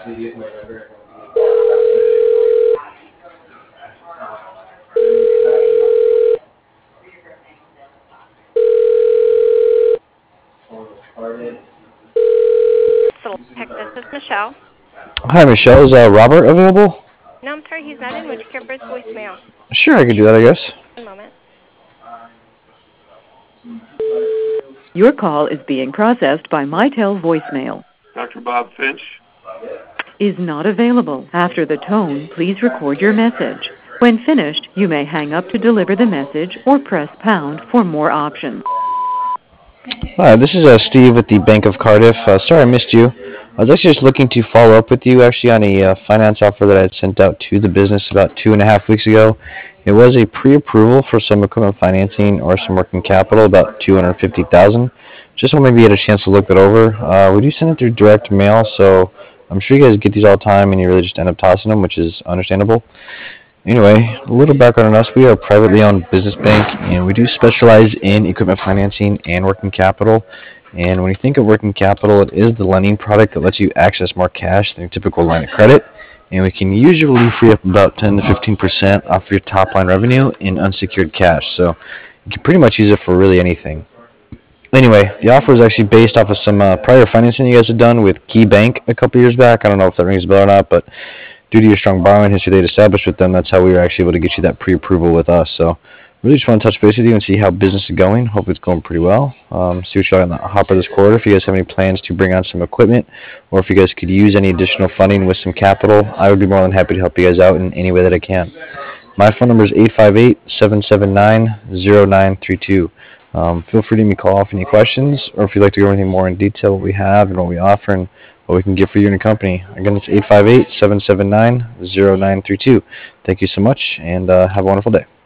Select Tech, this is Michelle. Hi, Michelle. Is Robert available? No, I'm sorry, he's not in. Would you care for his voicemail? Sure, I could do that, I guess. One moment. Your call is being processed by Mitel voicemail. Dr. Bob Finch. Is not available. After the tone, please record your message. When finished, you may hang up to deliver the message or press pound for more options. Hi, this is Steve with the Bank of Cardiff. Sorry I missed you. I was actually just looking to follow up with you actually on a finance offer that I had sent out to the business about 2.5 weeks ago. It was a pre-approval for some equipment financing or some working capital, about $250,000. Just want maybe you had a chance to look that over. We do send it through direct mail, so I'm sure you guys get these all the time and you really just end up tossing them, which is understandable. Anyway, a little background on us. We are a privately owned business bank, and we do specialize in equipment financing and working capital. And when you think of working capital, it is the lending product that lets you access more cash than your typical line of credit. And we can usually free up about 10 to 15% off your top line revenue in unsecured cash. So you can pretty much use it for really anything. Anyway, the offer is actually based off of some prior financing you guys had done with Key Bank a couple years back. I don't know if that rings a bell or not, but due to your strong borrowing history they'd established with them, that's how we were actually able to get you that pre-approval with us. So really just want to touch base with you and see how business is going. Hope it's going pretty well. See what you got in the hopper this quarter. If you guys have any plans to bring on some equipment, or if you guys could use any additional funding with some capital, I would be more than happy to help you guys out in any way that I can. My phone number is 858-779-0932. Feel free to give me a call if any questions, or if you'd like to go anything more in detail what we have and what we offer and what we can get for you and your company. Again, it's 858-779-0932. Thank you so much, and have a wonderful day.